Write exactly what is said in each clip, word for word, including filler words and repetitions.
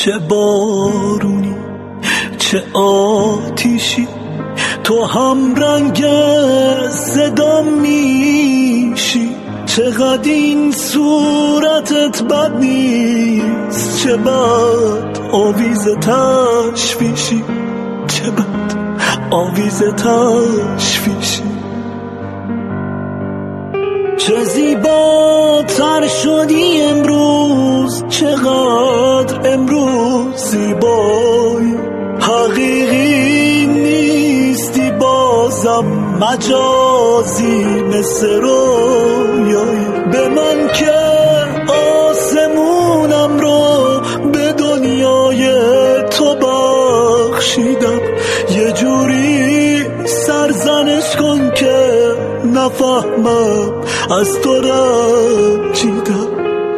چه بارونی چه آتیشی، تو هم رنگ صدا میشی. چقدر این صورتت بد نیست، چه بد آویز تشویشی، چه بد آویز تشویشی. چه زیباتر شدی امروز، چقدر امروز زیبایی. حقیقی نیستی بازم مجازی مثل رویایی. به من که آسمونم رو به دنیای تو بخشیدم، یه جوری سرزنش کن که نفهمم از تو رنجیدم.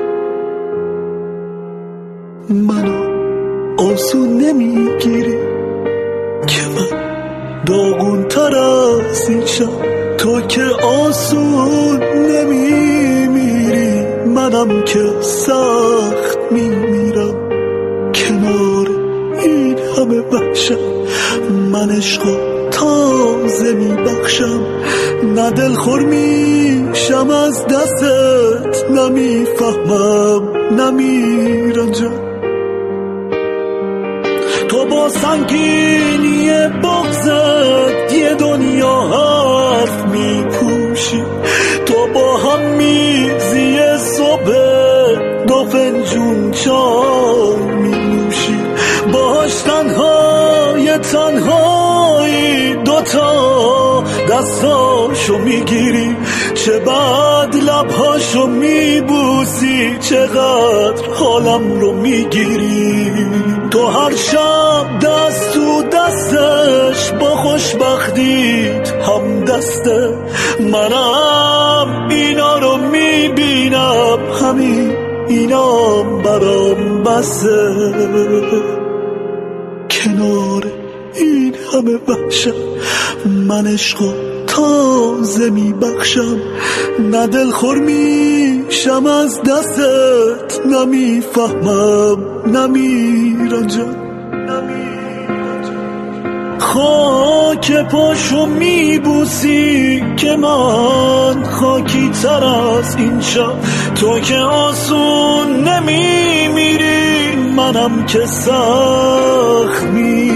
منو آسون نمیگیری که من داغون تر از این شب، تو که آسون نمیمیری منم که سخت میمیرم. کنار این همه وحشت من عشقو تازه میبخشم، نه دلخور میشم از دستت، نمیفهمم نمیرنجم. تو با سنگینی بغضت یه دنیا حرف میپوشی، تو با هم میزی صبح دو فنجون چای مینوشی. باش تنهای تنهایی دوتا دستاشو میگیری، چه بد لبهاشو میبوسی، چقدر حالم رو میگیری. تو هر شب دست تو دستش با خوشبختیت هم دسته، منم اینا رو میبینم، همین اینام برام بسه. کنار این همه وحشت من عشقو تازه میبخشم، نه دلخور میشم از دستت، نمیفهمم نمیرنجم. خاک پاشو میبوسی که من خاکی تر از این شب، تو که آسون نمیمیری منم که سخت می